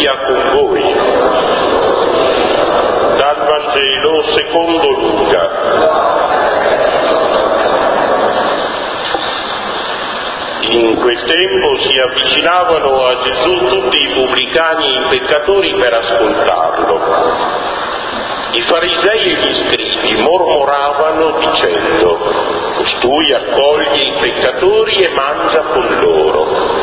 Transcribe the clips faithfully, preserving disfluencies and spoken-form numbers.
sia con voi. Dal Vangelo secondo Luca. In quel tempo si avvicinavano a Gesù tutti i pubblicani e i peccatori per ascoltarlo. I farisei e gli scribi mormoravano dicendo: costui accoglie i peccatori e mangia con loro.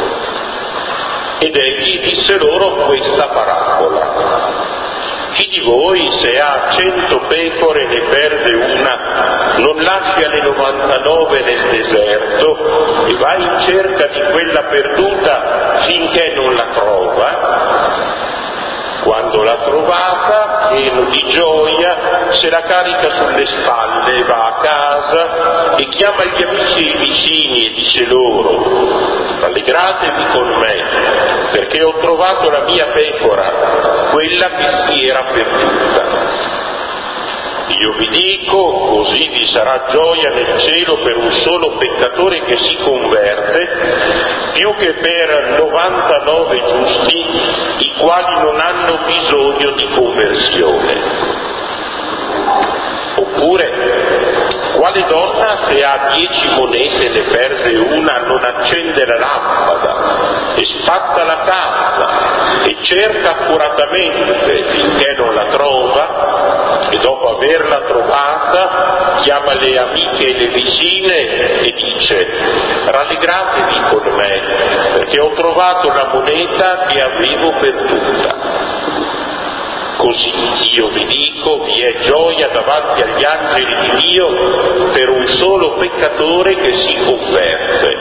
Ed egli disse loro questa parabola: chi di voi, se ha cento pecore e ne perde una, non lascia le novantanove nel deserto e va in cerca di quella perduta finché non la trova? Quando l'ha trovata, pieno di gioia, se la carica sulle spalle, va a casa e chiama gli amici e i vicini e dice loro: rallegratevi con me, perché ho trovato la mia pecora, quella che si era perduta. Io vi dico, così vi sarà gioia nel cielo per un solo peccatore che si converte, più che per novantanove giusti, i quali non hanno bisogno di conversione. Oppure, quale donna, se ha dieci monete e ne perde una, non accende la lampada e spazza la casa e cerca accuratamente finché non la trova, e dopo averla trovata chiama le amiche e le vicine e dice: rallegratevi con me, perché ho trovato la moneta che avevo perduta. Così io vi dico, vi è gioia davanti agli angeli di Dio per un solo peccatore che si converte.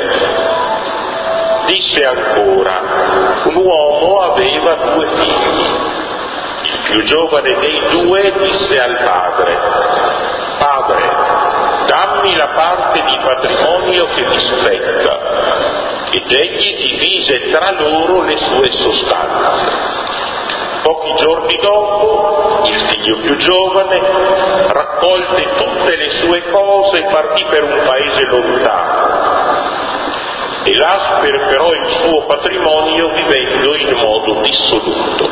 Disse ancora: un uomo aveva due figli. Il più giovane dei due disse al padre: padre, dammi la parte di patrimonio che mi spetta. Ed egli divise tra loro le sue sostanze. Pochi giorni dopo, il figlio più giovane raccolse tutte le sue cose e partì per un paese lontano. E là sperperò il suo patrimonio vivendo in modo dissoluto.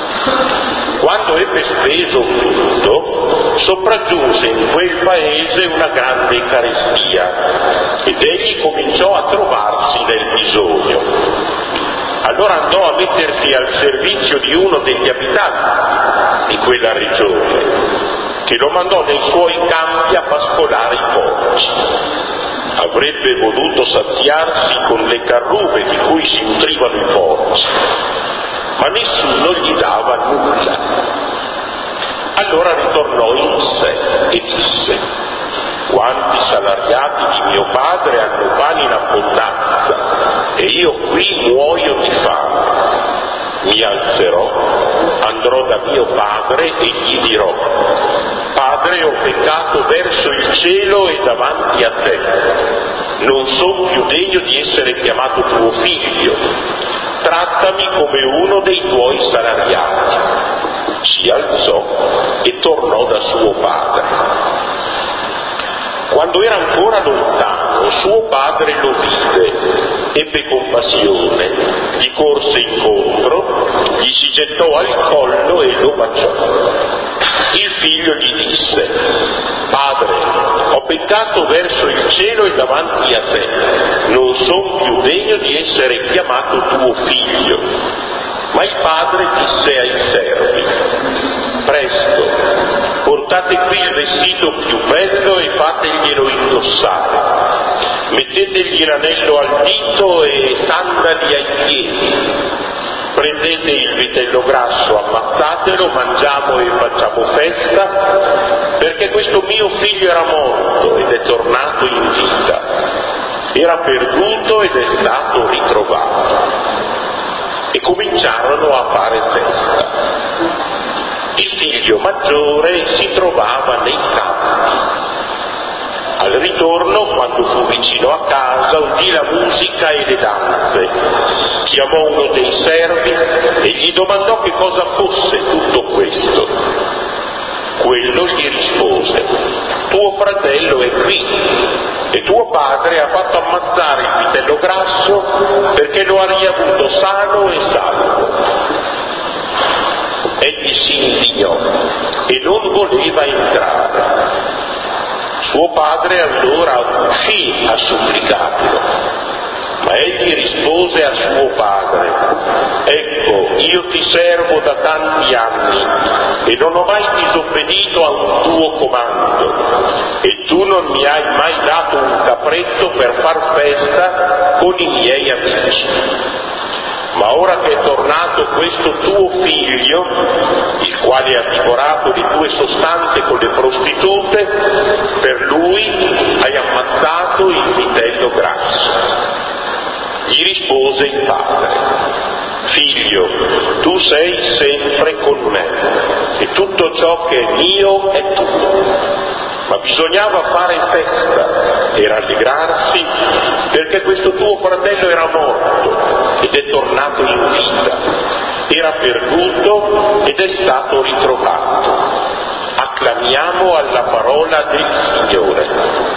Quando ebbe speso tutto, sopraggiunse in quel paese una grande carestia, ed egli cominciò a trovarsi nel bisogno. Allora andò a mettersi al servizio di uno degli abitanti di quella regione, che lo mandò nei suoi campi a pascolare i porci. Avrebbe voluto saziarsi con le carrube di cui si nutrivano i porci, ma nessuno gli dava nulla. Allora ritornò in sé e disse: quanti salariati di mio padre hanno pane in abbondanza e io qui muoio di fame. Mi alzerò, andrò da mio padre e gli dirò: padre, ho peccato verso il cielo e davanti a te, non sono più degno di essere chiamato tuo figlio, trattami come uno dei tuoi salariati. Si alzò e tornò da suo padre. Quando era ancora lontano, suo padre lo vide, ebbe compassione, gli corse incontro, gli si gettò al collo e lo baciò. Il figlio gli disse: padre, ho peccato verso il cielo e davanti a te, non sono più degno di essere chiamato tuo figlio. Ma il padre disse ai servi: presto, portate qui il vestito più bello e fateglielo indossare, mettetegli l'anello al dito e sandali ai piedi, prendete il vitello grasso, ammazzatelo, mangiamo e facciamo festa, perché questo mio figlio era morto ed è tornato in vita, era perduto ed è stato ritrovato. E cominciarono a fare festa. Il figlio maggiore si trovava nei campi. Al ritorno, quando fu vicino a casa, udì la musica e le danze. Chiamò uno dei servi e gli domandò che cosa fosse tutto questo. Quello gli rispose: tuo fratello è qui e tuo padre ha fatto ammazzare il vitello grasso perché lo ha riavuto sano e salvo. voleva entrare. Suo padre allora uscì a supplicarlo, ma egli rispose a suo padre: ecco, io ti servo da tanti anni e non ho mai disobbedito a un tuo comando, e tu non mi hai mai dato un capretto per far festa con i miei amici. Ma ora che è tornato questo tuo figlio, il quale ha divorato le tue sostanze con le prostitute, per lui hai ammazzato il vitello grasso. Gli rispose il padre: figlio, tu sei sempre con me e tutto ciò che è mio è tuo. Ma bisognava fare festa e rallegrarsi, perché questo tuo fratello era morto ed è tornato in vita, era perduto ed è stato ritrovato. Acclamiamo alla parola del Signore.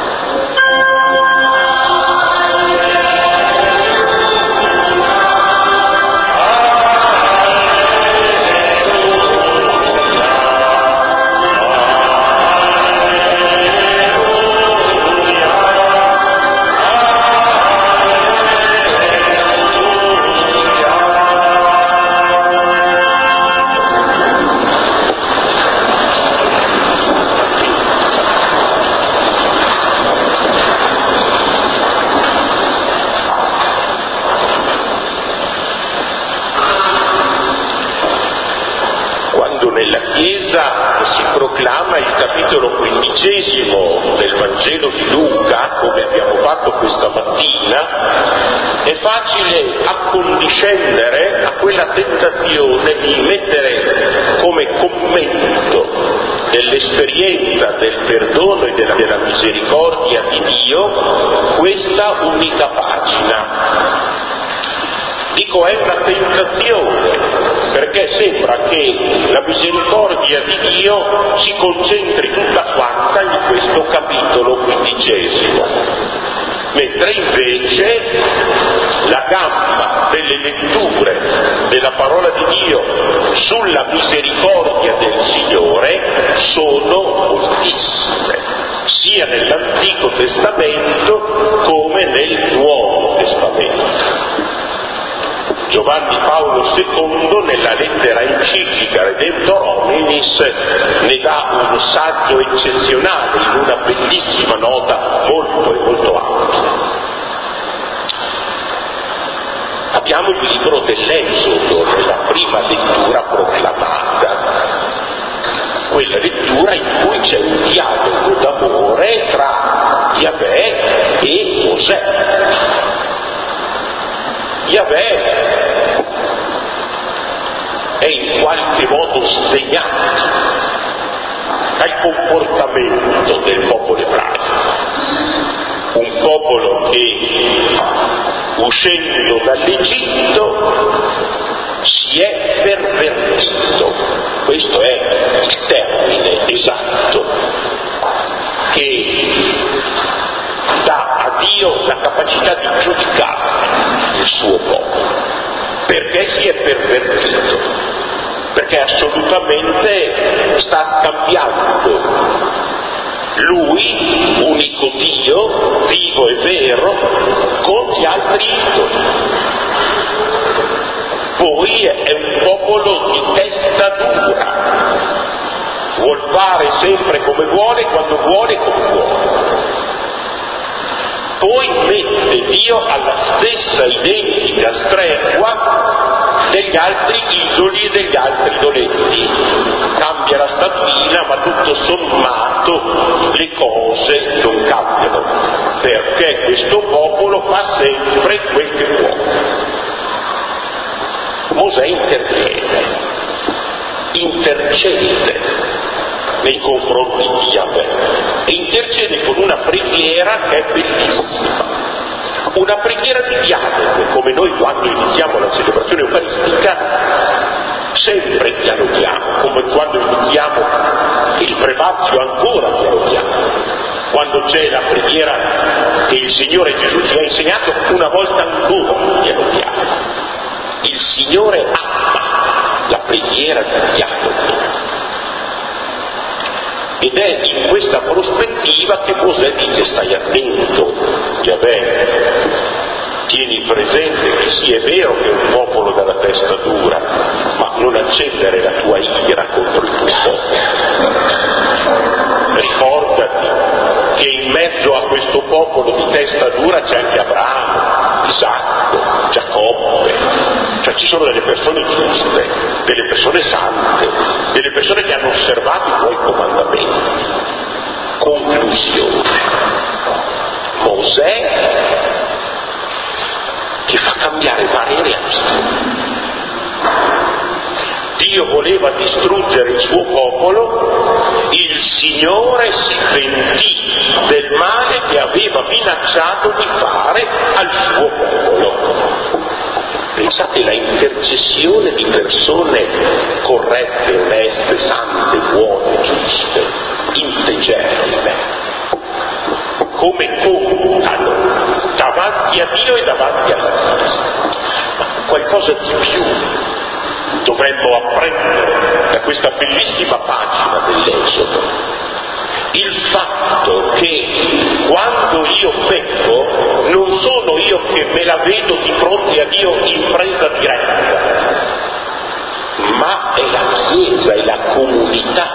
Si proclama il capitolo quindicesimo del Vangelo di Luca, come abbiamo fatto questa mattina, è facile accondiscendere a quella tentazione di mettere come commento dell'esperienza del perdono e della, della misericordia di Dio questa unica pagina. Dico, è una tentazione, perché sembra che la misericordia di Dio si concentri tutta quanta in questo capitolo quindicesimo, mentre invece la gamma delle letture della parola di Dio sulla misericordia del Signore sono moltissime, sia nell'Antico Testamento come nel Nuovo Testamento. Giovanni Paolo secondo, nella lettera enciclica Redemptor Hominis, ne dà un saggio eccezionale in una bellissima nota molto e molto ampia. Abbiamo il libro dell'Esodo nella prima lettura proclamata, quella lettura in cui c'è un dialogo d'amore tra Yahweh e Mosè. Yahweh è in qualche modo sdegnato dal comportamento del popolo ebraico, un popolo che uscendo dall'Egitto si è pervertito, questo è il termine esatto, che dà a Dio la capacità di giudicare il suo popolo. Perché si è pervertito? Perché assolutamente sta scambiando lui, unico Dio, vivo e vero, con gli altri idoli. Poi è un popolo di testa dura, vuol fare sempre come vuole, quando vuole, come vuole. Poi mette Dio alla stessa identica stregua degli altri idoli e degli altri idoletti. Cambia la statuina, ma tutto sommato le cose non cambiano, perché questo popolo fa sempre quel che può. Mosè interviene, intercede nei confronti di Yahweh e intercede con una preghiera che è bellissima, una preghiera di dialogo, come noi quando iniziamo la celebrazione eucaristica sempre dialoghiamo, come quando iniziamo il prefazio ancora dialoghiamo, quando c'è la preghiera che il Signore Gesù ci ha insegnato una volta ancora dialoghiamo. Il Signore ama la preghiera di dialogo. Ed è in questa prospettiva che Mosè dice: stai attento, Giavè, tieni presente che sì, è vero che è un popolo dalla testa dura, ma non accendere la tua ira contro il tuo popolo. Ricordati che in mezzo a questo popolo di testa dura c'è anche Abramo, Isacco, Giacobbe, cioè ci sono delle persone giuste, delle persone sante, delle persone che hanno osservato i tuoi comandamenti. Conclusione: Mosè che fa cambiare parere a Dio. Dio voleva distruggere il suo popolo, il Signore si pentì del male che aveva minacciato di fare al suo popolo. Pensate, la intercessione di persone corrette, oneste, sante, buone, giuste, integerrime, come contano davanti a Dio e davanti alla Chiesa. Ma qualcosa di più dovremmo apprendere da questa bellissima pagina dell'Esodo: il fatto che quando io pecco non sono io che me la vedo di fronte a Dio in presa diretta, ma è la Chiesa, è la comunità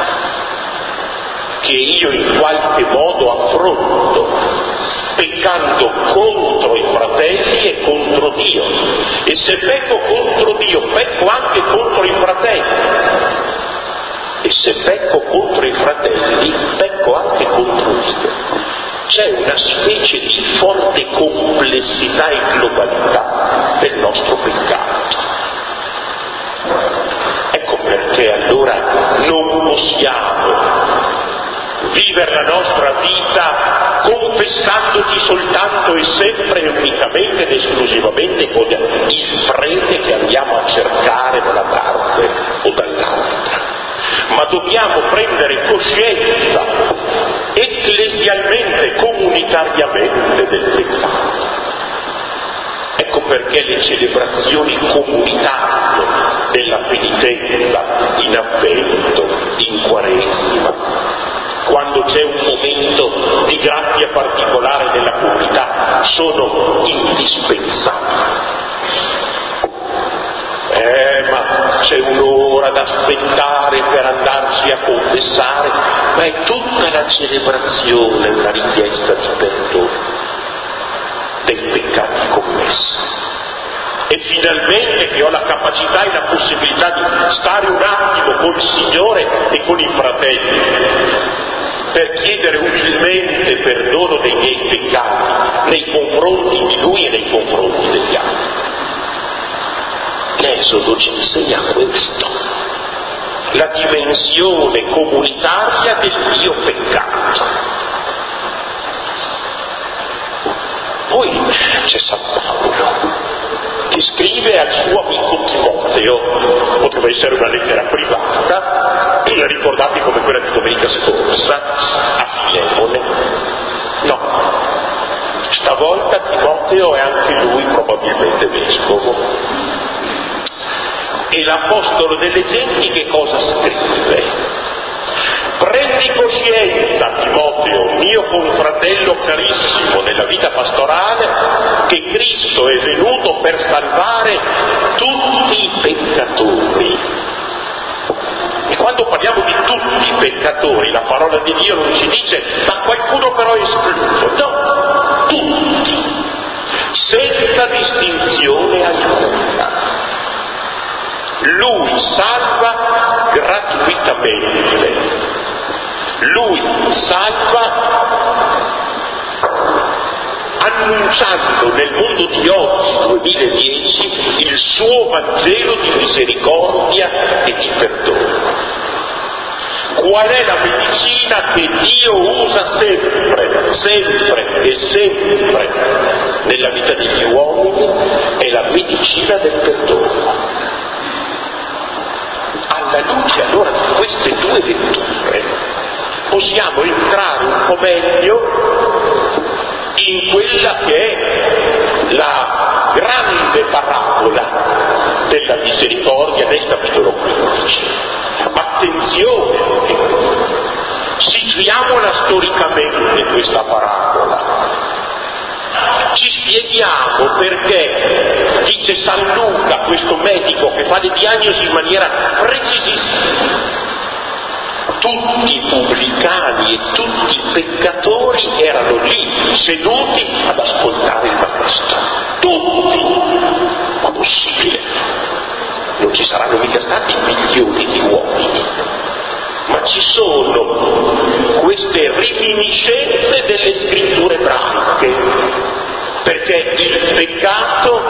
che io in qualche modo affronto, peccando contro i fratelli e contro Dio. E se pecco contro Dio, pecco anche contro i fratelli. E se pecco contro i fratelli, pecco anche contro Dio. C'è una specie di forte complessità e globalità del nostro peccato. Ecco perché allora non possiamo vivere la nostra vita confessandoci soltanto e sempre e unicamente ed esclusivamente con il prete che andiamo a cercare da una parte o dall'altra, ma dobbiamo prendere coscienza ecclesialmente, comunitariamente del peccato. Ecco perché le celebrazioni comunitarie della penitenza in Avvento, in Quaresima, quando c'è un momento di grazia particolare nella comunità, sono indispensabili. Eh, ma c'è un'ora da aspettare per andarci a confessare, ma è tutta la celebrazione una richiesta di perdono dei peccati commessi. E finalmente che ho la capacità e la possibilità di stare un attimo con il Signore e con i fratelli per chiedere umilmente perdono dei miei peccati nei confronti di Lui e nei confronti degli altri. L'Esodo ci insegna questo, la dimensione comunitaria del mio peccato. Poi c'è San Paolo che scrive al suo amico Timoteo, poteva essere una lettera privata, ricordate come quella di domenica scorsa, a Filemone. No, stavolta Timoteo è anche lui probabilmente vescovo. E l'Apostolo delle Genti che cosa scrive? Prendi coscienza, Timoteo, mio confratello carissimo nella vita pastorale, che Cristo è venuto per salvare tutti i peccatori. E quando parliamo di tutti i peccatori, la parola di Dio non ci dice ma qualcuno però è escluso. No, tutti, senza distinzione alcuna. Lui salva gratuitamente. Lui salva annunciando nel mondo di oggi, duemiladieci, il suo Vangelo di misericordia e di perdono. Qual è la medicina che Dio usa sempre, sempre e sempre nella vita degli uomini? È la medicina del perdono. Alla luce allora di queste due letture possiamo entrare un po' meglio in quella che è la grande parabola della misericordia nel capitolo quindici. Attenzione, Studiamola storicamente questa parabola. Ci spieghiamo perché, dice San Luca, questo medico che fa le diagnosi in maniera precisissima, tutti i pubblicani e tutti i peccatori erano lì, seduti ad ascoltare il Maestro. Tutti! Ma possibile? Non ci saranno mica stati milioni di uomini, ma ci sono queste reminiscenze delle scritture ebraiche, perché il peccato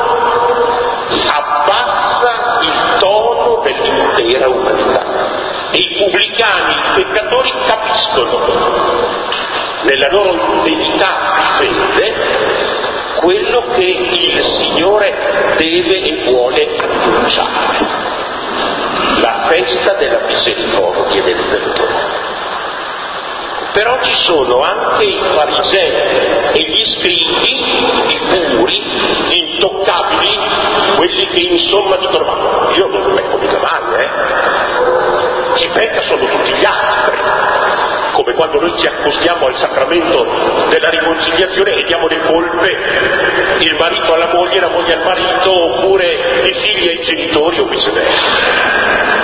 abbassa il tono dell'intera umanità e i pubblicani, i peccatori capiscono nella loro intensità di fede quello che il Signore deve e vuole annunciare, la festa della misericordia e del perdono. Però ci sono anche i farisei e gli scribi, i puri, gli intoccabili, quelli che insomma dicono: ma io non pecco mica mai, eh? Chi pecca sono tutti gli altri. Come quando noi ci accostiamo al sacramento della riconciliazione e diamo le colpe, il marito alla moglie, la moglie al marito, oppure i figli ai genitori o viceversa.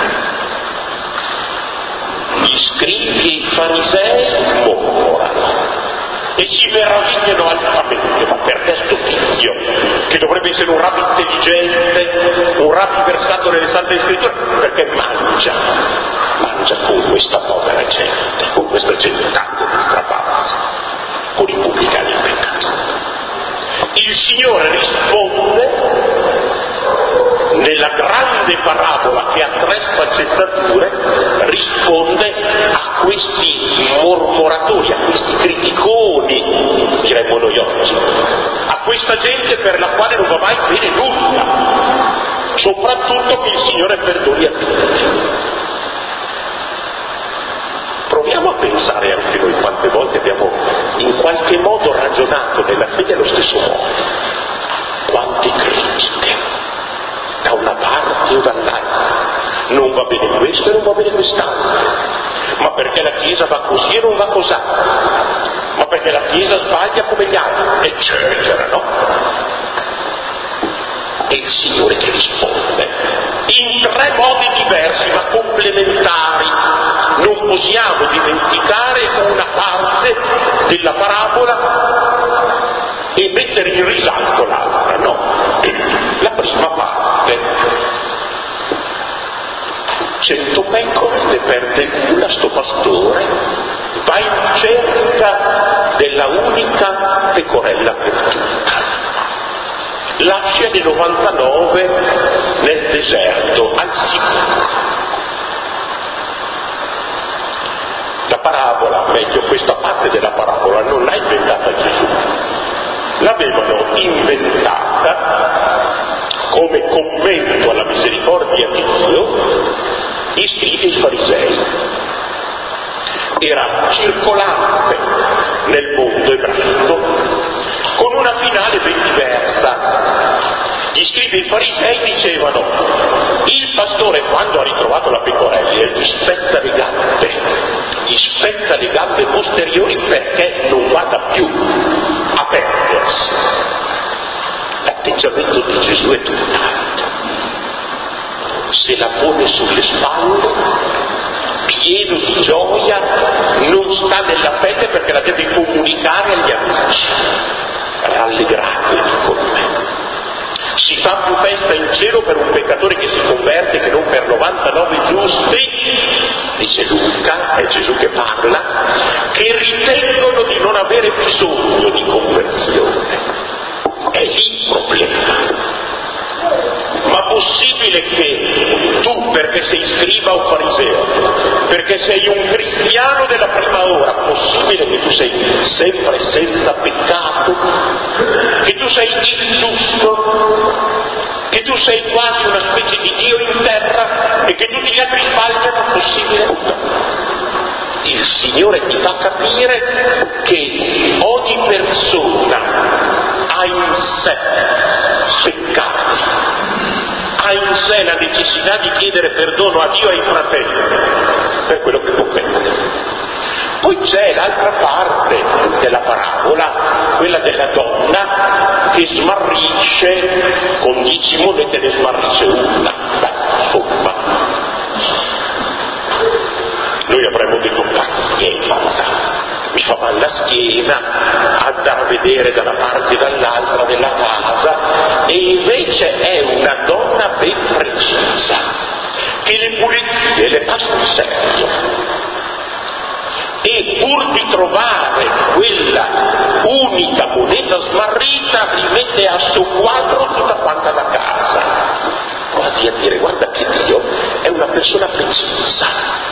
Gli scribi e i farisei mormorano e si meravigliano altamente, ma perché sto tizio, che dovrebbe essere un rabbi intelligente, un rabbi versato nelle sante scritture, perché mangia, mangia con questa povera gente, con questa gente tanto di strapazzi, con i pubblicani in peccato. Il Signore risponde nella grande parabola che ha tre sfaccettature, risponde a questi mormoratori, a questi criticoni, diremmo noi oggi, a questa gente per la quale non va mai bene nulla, soprattutto che il Signore perdoni a tutti. Proviamo a pensare anche noi quante volte abbiamo in qualche modo ragionato nella fede allo stesso modo. Quante critiche, da una parte o dall'altra. Non va bene questo e non va bene quest'altro. Ma perché la Chiesa va così e non va cos'ha? Ma perché la Chiesa sbaglia come gli altri? Eccetera, no? E il Signore che risponde in tre modi diversi ma complementari. Non possiamo dimenticare una parte della parabola e mettere in risalto l'altra, no? La prima parte: cento pecore, ne perde una sto pastore, va in cerca della unica pecorella perduta, lascia le novantanove nel deserto, al sicuro. La parabola, meglio questa parte della parabola, non l'ha inventata Gesù, l'avevano inventata come commento alla misericordia di Dio gli scribi e i farisei. Era circolante nel mondo ebraico con una finale ben diversa. Gli scribi e i farisei dicevano: il pastore, quando ha ritrovato la pecorella, gli spezza le gambe, gli spezza le gambe posteriori perché non vada più a perdersi. L'atteggiamento di Gesù è tutt'altro. Se la pone sulle spalle, pieno di gioia, non sta nella fede perché la deve comunicare agli amici. Rallegratevi con me. Si fa più festa in cielo per un peccatore che si converte che non per novantanove giusti, dice Luca, è Gesù che parla, che ritengono di non avere bisogno di conversione. È lì il problema. Ma possibile che tu, perché sei scriba o fariseo, perché sei un cristiano della prima ora, possibile che tu sei sempre senza peccato, che tu sei il giusto, che tu sei quasi una specie di Dio in terra e che tutti gli altri sbagliano? Possibile? Il Signore ti fa capire che ogni persona ha in sé peccati, ha in sé la necessità di chiedere perdono a Dio e ai fratelli per quello che compete. Poi c'è c'è la parabola, quella della donna che smarrisce, con dieci monete ne smarrisce una. Beh, insomma, noi avremmo detto pazienza, mi fa male la schiena andare a vedere da una parte e dall'altra della casa, e invece è una donna ben precisa, che le pulizie le fa sul serio, e pur di trovare quella unica moneta smarrita rimette a soqquadro tutta quanta la casa, quasi a dire: guarda che Dio è una persona precisa,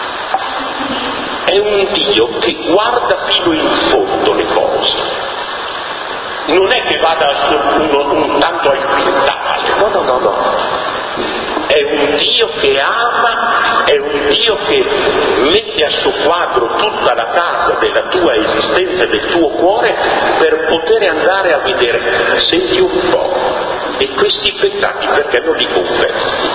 è un Dio che guarda fino in fondo le cose, non è che vada uno, un tanto al quintale, no no no no, è un Dio che ama, è un Dio che mette a soqquadro tutta la casa della tua esistenza e del tuo cuore per poter andare a vedere: senti un po', e questi peccati perché non li confessi?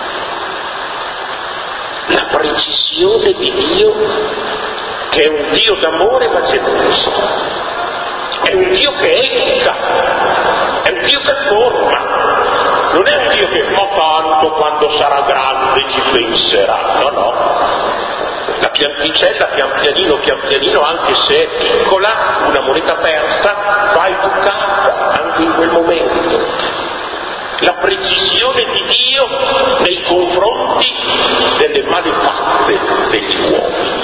La precisione di Dio, che è un Dio d'amore ma geloso, è un Dio che educa, è un Dio che forma, non è un Dio che fa tanto, quando sarà grande ci penserà, no no, la pianticella pian pianino pian pianino, anche se è piccola, una moneta persa va educata anche in quel momento. La precisione di Dio nei confronti delle malefatte degli uomini.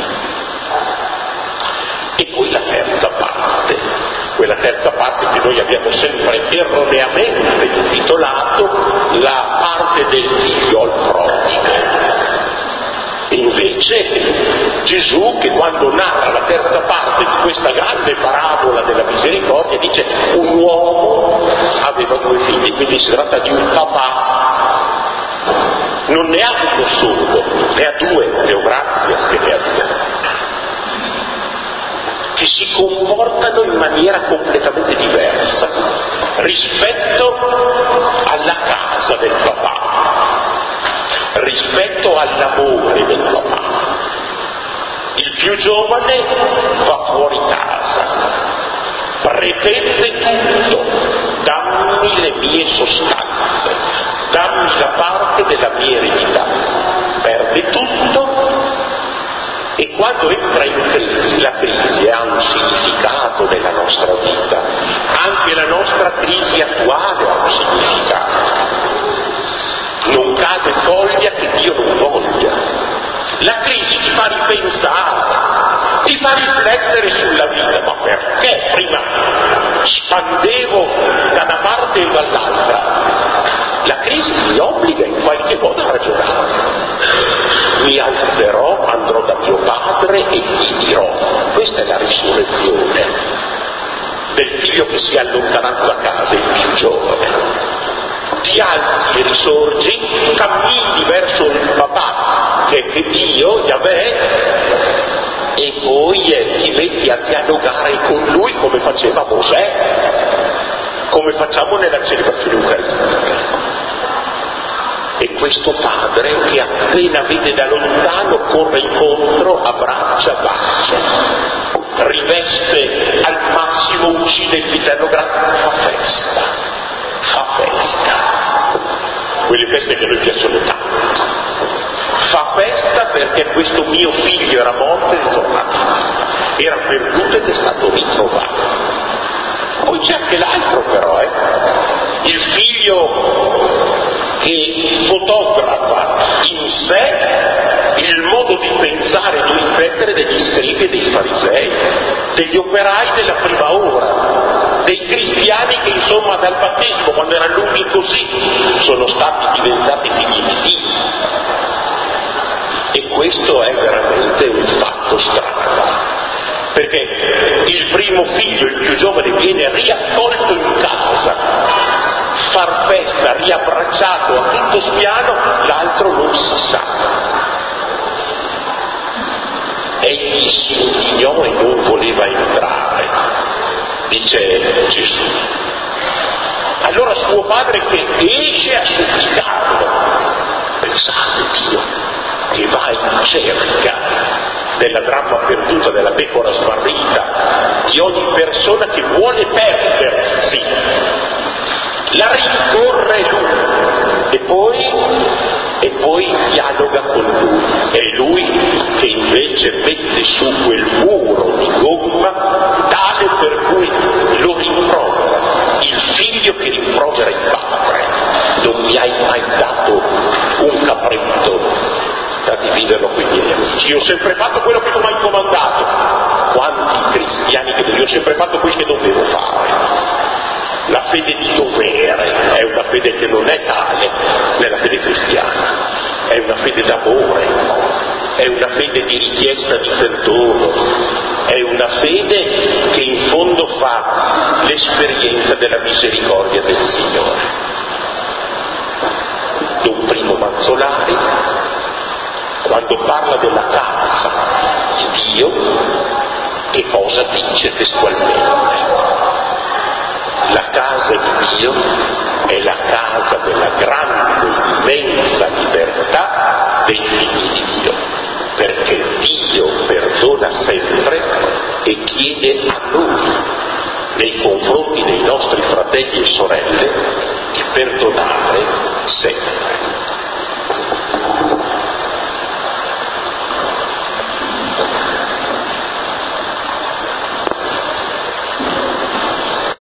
E poi la terza parte, quella terza parte che noi abbiamo sempre erroneamente intitolato la parte del figlio al progine. E invece Gesù, che quando narra la terza parte di questa grande parabola della misericordia, dice: un uomo aveva due figli, quindi si tratta di un papà, non ne ha uno solo, ne ha due, Deo grazie che ne ha due, che si comportano in maniera completamente diversa rispetto alla casa del papà, rispetto all'amore del papà. Il più giovane va fuori casa, pretende tutto: dammi le mie sostanze, dammi la parte della mia eredità. Perde tutto, e quando entra in crisi, la crisi ha un significato nella nostra vita, anche la nostra crisi attuale ha un significato. Non cade foglia che Dio non voglia. La crisi ti fa ripensare, ti fa riflettere sulla vita. Ma perché prima spandevo da una parte e dall'altra? La crisi mi obbliga in qualche modo a ragionare. Mi alzerò, andrò da mio padre e gli dirò. Questa è la risurrezione del figlio che si è allontanato da casa, il più giovane. Ti alzi e risorgi, cammini verso il papà che è Dio, Yahweh, e poi eh, ti metti a dialogare con lui come faceva Mosè, come facciamo nella celebrazione eucaristica. E questo padre, che appena vede da lontano, corre incontro, abbraccia, bacia, riveste al massimo, uccide il vitello grande, fa festa, fa festa. Quelle feste che a noi piacciono tanto. Fa festa perché questo mio figlio era morto ed è tornato, era perduto ed è stato ritrovato. Poi c'è anche l'altro però, eh? il figlio che fotografa in sé il modo di pensare e di riflettere degli scribi e dei farisei, degli operai della prima ora, dei cristiani che insomma dal battesimo, quando erano lunghi così, sono stati diventati figli di Dio. E questo è veramente un fatto strano, perché il primo figlio, il più giovane, viene riaccolto in casa, far festa, riabbracciato a tutto spiano, l'altro non si sa. Egli si indignò e non voleva entrare, dice Gesù. Allora suo padre che esce a supplicarlo, pensate Dio che va in cerca della dramma perduta, della pecora smarrita, di ogni persona che vuole perdersi. La rincorre lui e poi, e poi dialoga con lui. È lui che invece mette su quel muro di gomma tale per cui lo rimprovera, il figlio che rimprovera il padre. Non mi hai mai dato un capretto da dividerlo con i miei amici. Io ho sempre fatto quello che tu mi hai comandato. Quanti cristiani che io ho sempre fatto quello che dovevo fare. La fede di dovere è una fede che non è tale nella fede cristiana, è una fede d'amore, è una fede di richiesta di perdono, è una fede che in fondo fa l'esperienza della misericordia del Signore. Don Primo Manzolari, quando parla della casa di Dio, che cosa dice testualmente? La casa di Dio è la casa della grande, immensa libertà dei figli di Dio, perché Dio perdona sempre e chiede a noi, nei confronti dei nostri fratelli e sorelle, di perdonare sempre.